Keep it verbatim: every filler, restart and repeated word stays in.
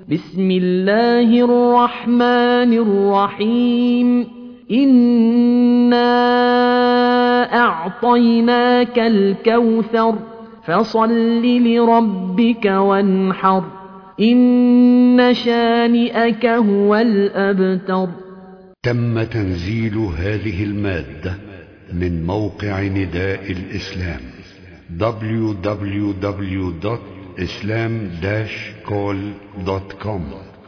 بسم الله الرحمن الرحيم إنا أعطيناك الكوثر فصل لربك وانحر إن شانئك هو الأبتر. تم تنزيل هذه المادة من موقع نداء الإسلام دبليو دبليو دبليو دوت إسلام داش كول دوت كوم.